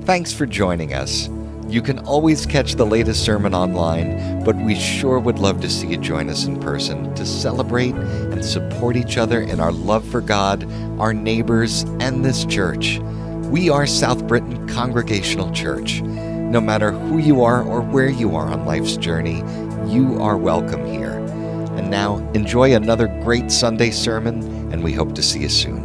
Thanks for joining us. You can always catch the latest sermon online, but we sure would love to see you join us in person to celebrate and support each other in our love for God, our neighbors, and this church. We are South Britain Congregational Church. No matter who you are or where you are on life's journey, you are welcome here. And now, enjoy another great Sunday sermon, and we hope to see you soon.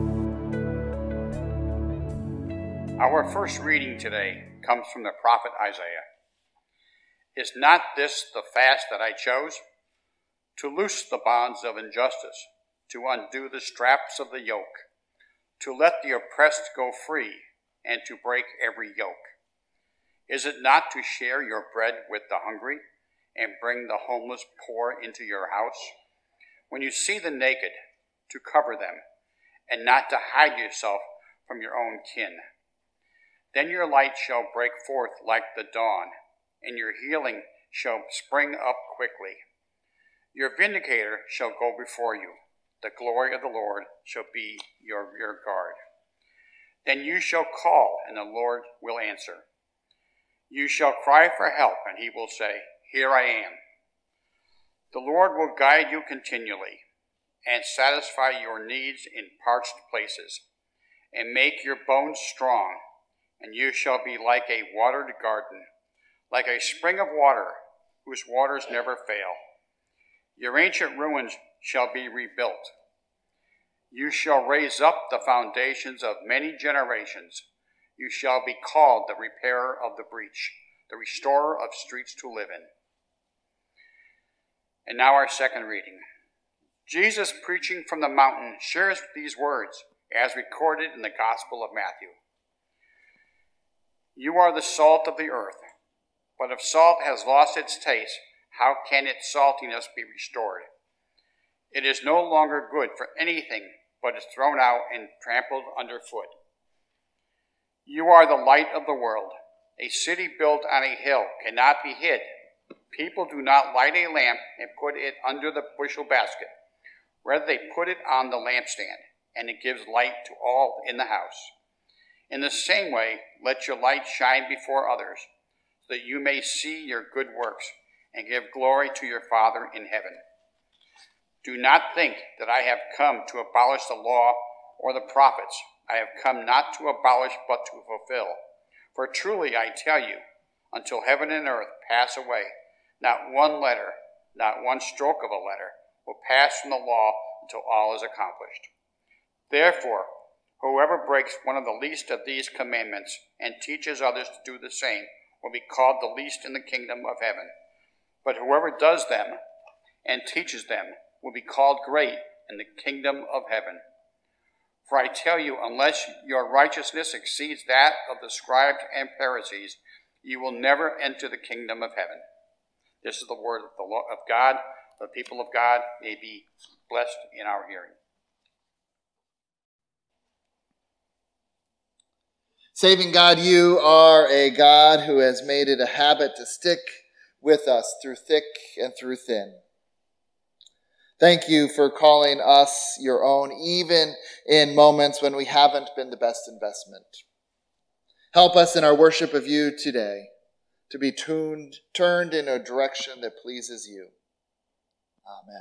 Our first reading today comes from the prophet Isaiah. Is not this the fast that I chose? To loose the bonds of injustice, to undo the straps of the yoke, to let the oppressed go free, and to break every yoke. Is it not to share your bread with the hungry, and bring the homeless poor into your house? When you see the naked, to cover them, and not to hide yourself from your own kin. Then your light shall break forth like the dawn, and your healing shall spring up quickly. Your vindicator shall go before you. The glory of the Lord shall be your rear guard. Then you shall call, and the Lord will answer. You shall cry for help, and he will say, Here I am. The Lord will guide you continually, and satisfy your needs in parched places, and make your bones strong. And you shall be like a watered garden, like a spring of water, whose waters never fail. Your ancient ruins shall be rebuilt. You shall raise up the foundations of many generations. You shall be called the repairer of the breach, the restorer of streets to live in. And now our second reading. Jesus, preaching from the mountain, shares these words, as recorded in the Gospel of Matthew. You are the salt of the earth, but if salt has lost its taste, how can its saltiness be restored? It is no longer good for anything, but is thrown out and trampled underfoot. You are the light of the world. A city built on a hill cannot be hid. People do not light a lamp and put it under the bushel basket. Rather, they put it on the lampstand, and it gives light to all in the house. In the same way, let your light shine before others, so that you may see your good works and give glory to your Father in heaven. Do not think that I have come to abolish the law or the prophets. I have come not to abolish, but to fulfill. For truly I tell you, until heaven and earth pass away, not one letter, not one stroke of a letter, will pass from the law until all is accomplished. Therefore, whoever breaks one of the least of these commandments and teaches others to do the same will be called the least in the kingdom of heaven. But whoever does them and teaches them will be called great in the kingdom of heaven. For I tell you, unless your righteousness exceeds that of the scribes and Pharisees, you will never enter the kingdom of heaven. This is the word of God. The people of God may be blessed in our hearing. Saving God, you are a God who has made it a habit to stick with us through thick and through thin. Thank you for calling us your own, even in moments when we haven't been the best investment. Help us in our worship of you today to be turned in a direction that pleases you. Amen.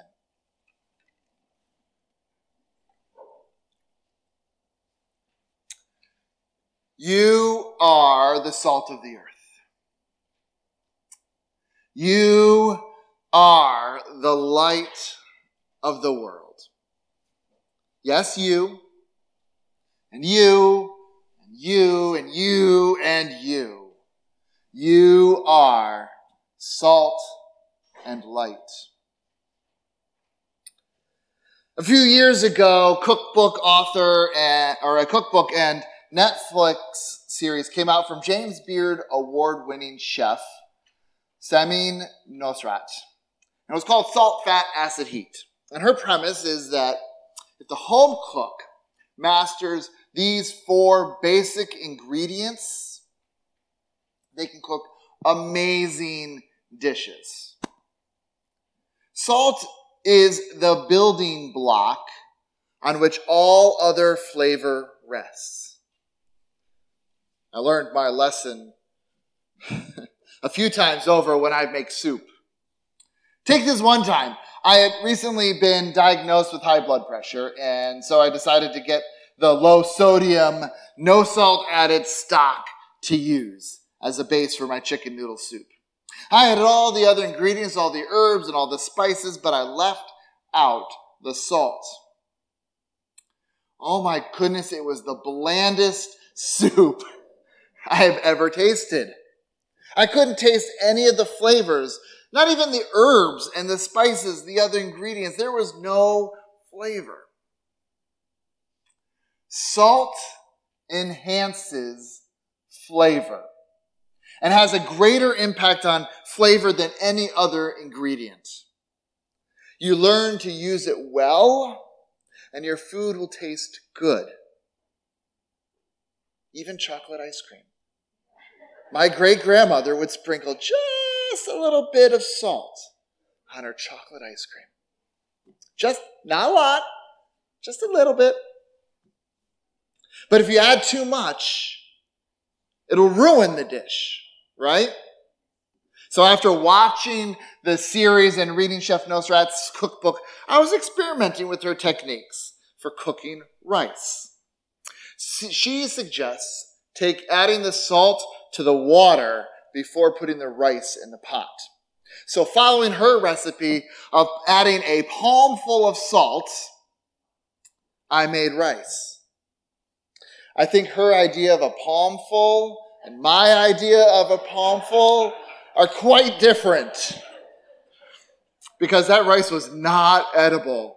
You are the salt of the earth. You are the light of the world. Yes, you, and you, and you, and you, and you. You are salt and light. A few years ago, a cookbook and Netflix series came out from James Beard award-winning chef Samin Nosrat. It was called Salt, Fat, Acid, Heat. And her premise is that if the home cook masters these 4 basic ingredients, they can cook amazing dishes. Salt is the building block on which all other flavor rests. I learned my lesson a few times over when I make soup. Take this one time. I had recently been diagnosed with high blood pressure, and so I decided to get the low sodium, no salt added stock to use as a base for my chicken noodle soup. I had all the other ingredients, all the herbs and all the spices, but I left out the salt. Oh my goodness, it was the blandest soup I have ever tasted. I couldn't taste any of the flavors, not even the herbs and the spices, the other ingredients. There was no flavor. Salt enhances flavor and has a greater impact on flavor than any other ingredient. You learn to use it well, and your food will taste good. Even chocolate ice cream. My great-grandmother would sprinkle just a little bit of salt on her chocolate ice cream. Just, not a lot, just a little bit. But if you add too much, it'll ruin the dish, right? So after watching the series and reading Chef Nosrat's cookbook, I was experimenting with her techniques for cooking rice. She suggests adding the salt to the water before putting the rice in the pot. So following her recipe of adding a palmful of salt, I made rice. I think her idea of a palmful and my idea of a palmful are quite different, because that rice was not edible.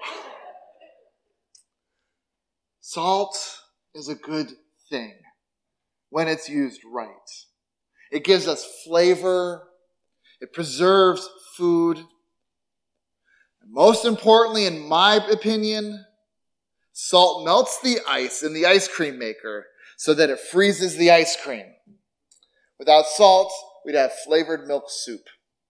Salt is a good thing when it's used right. It gives us flavor. It preserves food. And most importantly, in my opinion, salt melts the ice in the ice cream maker so that it freezes the ice cream. Without salt, we'd have flavored milk soup.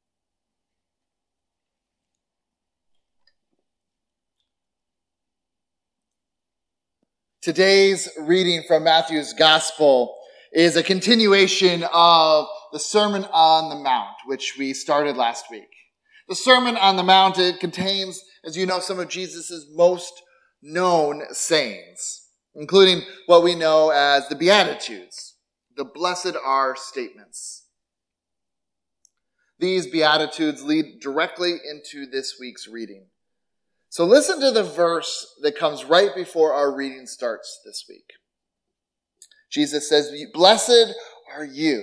Today's reading from Matthew's Gospel is a continuation of the Sermon on the Mount, which we started last week. The Sermon on the Mount, it contains, as you know, some of Jesus' most known sayings, including what we know as the Beatitudes, the blessed are statements. These Beatitudes lead directly into this week's reading. So listen to the verse that comes right before our reading starts this week. Jesus says, "Blessed are you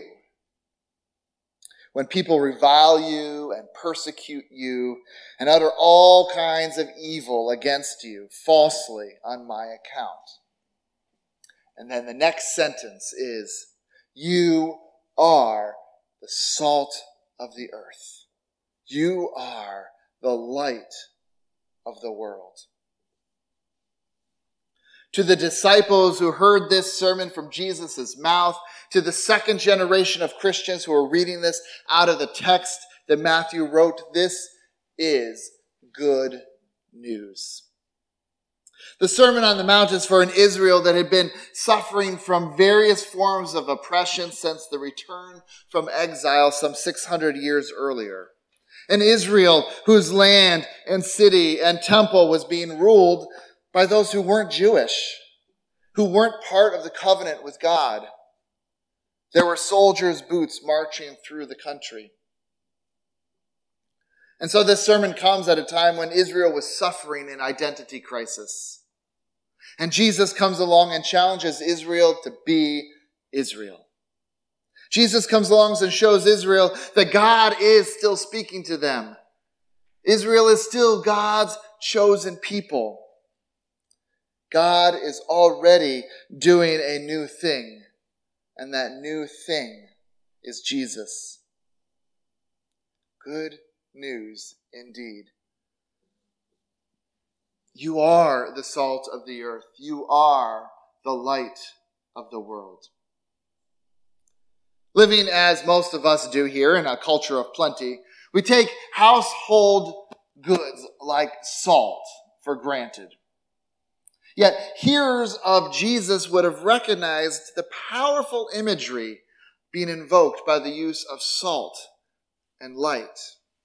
when people revile you and persecute you and utter all kinds of evil against you falsely on my account." And then the next sentence is, "You are the salt of the earth. You are the light of the world." To the disciples who heard this sermon from Jesus' mouth, to the second generation of Christians who are reading this out of the text that Matthew wrote, this is good news. The Sermon on the Mount is for an Israel that had been suffering from various forms of oppression since the return from exile some 600 years earlier. An Israel whose land and city and temple was being ruled by those who weren't Jewish, who weren't part of the covenant with God. There were soldiers' boots marching through the country. And so this sermon comes at a time when Israel was suffering an identity crisis. And Jesus comes along and challenges Israel to be Israel. Jesus comes along and shows Israel that God is still speaking to them. Israel is still God's chosen people. God is already doing a new thing, and that new thing is Jesus. Good news indeed. You are the salt of the earth. You are the light of the world. Living as most of us do here in a culture of plenty, we take household goods like salt for granted. Yet hearers of Jesus would have recognized the powerful imagery being invoked by the use of salt and light.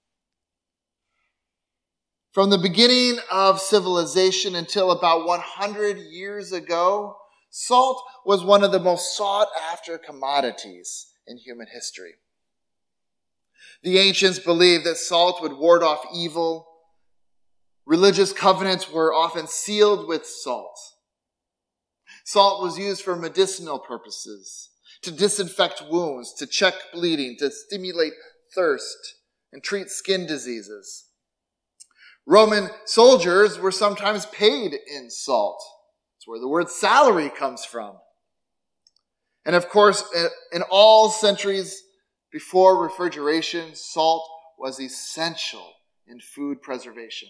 From the beginning of civilization until about 100 years ago, salt was one of the most sought-after commodities in human history. The ancients believed that salt would ward off evil. Religious covenants were often sealed with salt. Salt was used for medicinal purposes, to disinfect wounds, to check bleeding, to stimulate thirst, and treat skin diseases. Roman soldiers were sometimes paid in salt. That's where the word salary comes from. And of course, in all centuries before refrigeration, salt was essential in food preservation.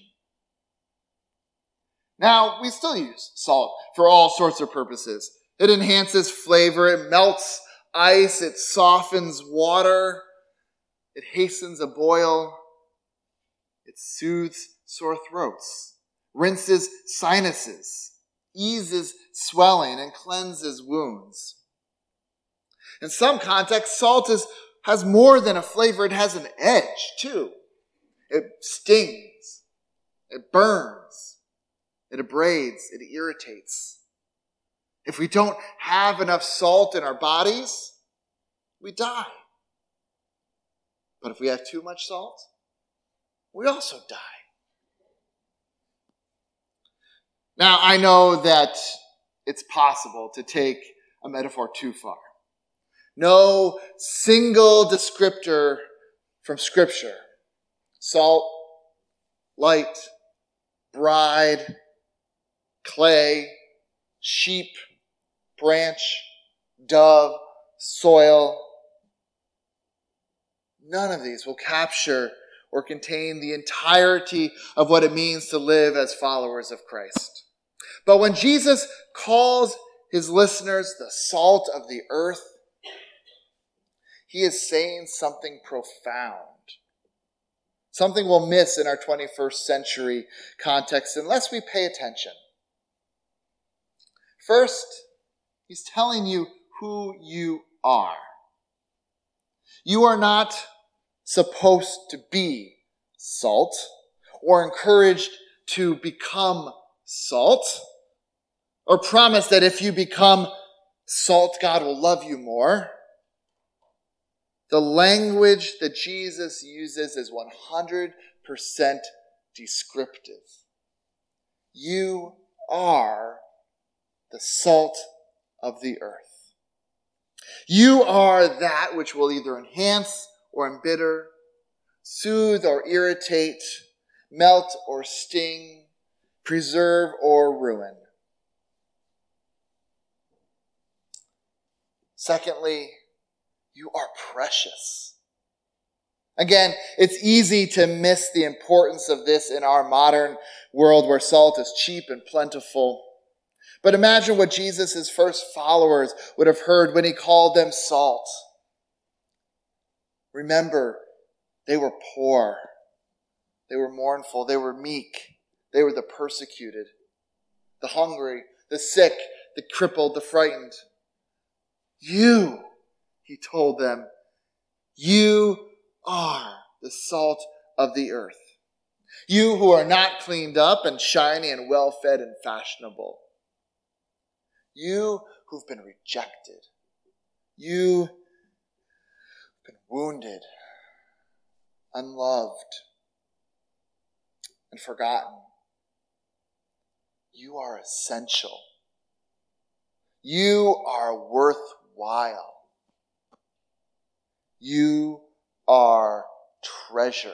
Now, we still use salt for all sorts of purposes. It enhances flavor, it melts ice, it softens water, it hastens a boil, it soothes sore throats, rinses sinuses, eases swelling, and cleanses wounds. In some contexts, salt has more than a flavor, it has an edge too. It stings, it burns, it abrades, it irritates. If we don't have enough salt in our bodies, we die. But if we have too much salt, we also die. Now, I know that it's possible to take a metaphor too far. No single descriptor from Scripture, salt, light, bride, clay, sheep, branch, dove, soil, none of these will capture or contain the entirety of what it means to live as followers of Christ. But when Jesus calls his listeners the salt of the earth, he is saying something profound. Something we'll miss in our 21st century context unless we pay attention. First, he's telling you who you are. You are not supposed to be salt or encouraged to become salt or promise that if you become salt, God will love you more. The language that Jesus uses is 100% descriptive. You are the salt of the earth. You are that which will either enhance or embitter, soothe or irritate, melt or sting, preserve or ruin. Secondly, you are precious. Again, it's easy to miss the importance of this in our modern world where salt is cheap and plentiful. But imagine what Jesus' first followers would have heard when he called them salt. Remember, they were poor. They were mournful. They were meek. They were the persecuted, the hungry, the sick, the crippled, the frightened. You, he told them, you are the salt of the earth. You who are not cleaned up and shiny and well-fed and fashionable. You who've been rejected. You who've been wounded, unloved, and forgotten. You are essential. You are worthwhile. You are treasured.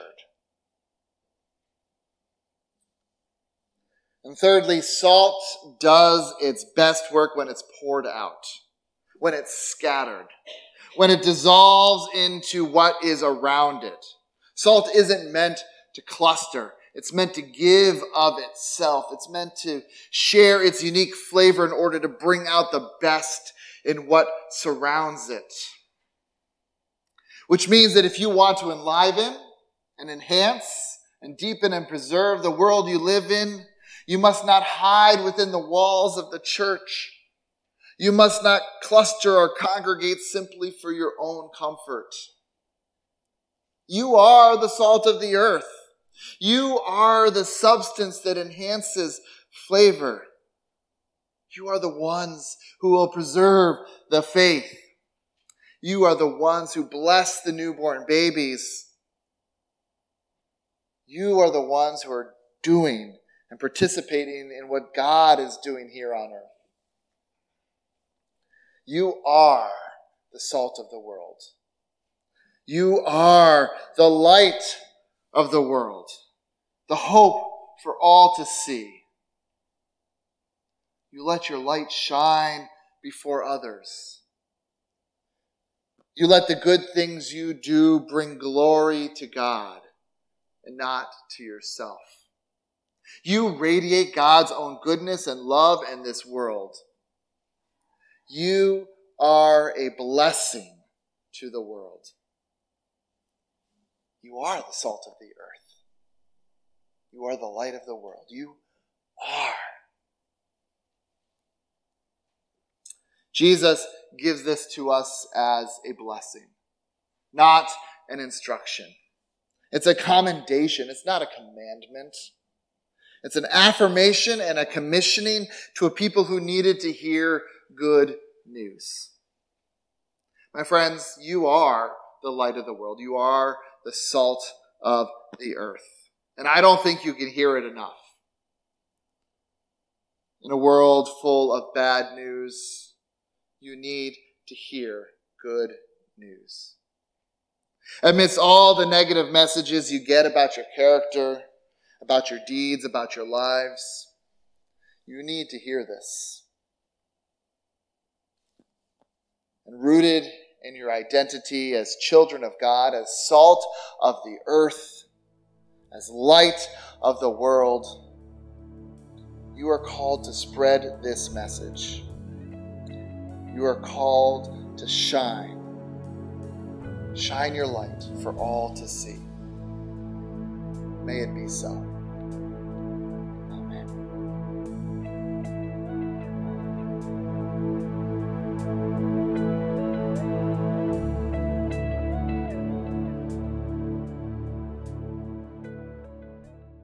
And thirdly, salt does its best work when it's poured out, when it's scattered, when it dissolves into what is around it. Salt isn't meant to cluster. It's meant to give of itself. It's meant to share its unique flavor in order to bring out the best in what surrounds it. Which means that if you want to enliven and enhance and deepen and preserve the world you live in, You must not hide within the walls of the church. You must not cluster or congregate simply for your own comfort. You are the salt of the earth. You are the substance that enhances flavor. You are the ones who will preserve the faith. You are the ones who bless the newborn babies. You are the ones who are doing and participating in what God is doing here on earth. You are the salt of the world. You are the light of the world, the hope for all to see. You let your light shine before others. You let the good things you do bring glory to God and not to yourself. You radiate God's own goodness and love in this world. You are a blessing to the world. You are the salt of the earth. You are the light of the world. You are. Jesus gives this to us as a blessing, not an instruction. It's a commendation. It's not a commandment. It's an affirmation and a commissioning to a people who needed to hear good news. My friends, you are the light of the world. You are the salt of the earth. And I don't think you can hear it enough. In a world full of bad news, you need to hear good news. Amidst all the negative messages you get about your character, about your deeds, about your lives, you need to hear this. And rooted in your identity as children of God, as salt of the earth, as light of the world, you are called to spread this message. You are called to shine. Shine your light for all to see. May it be so.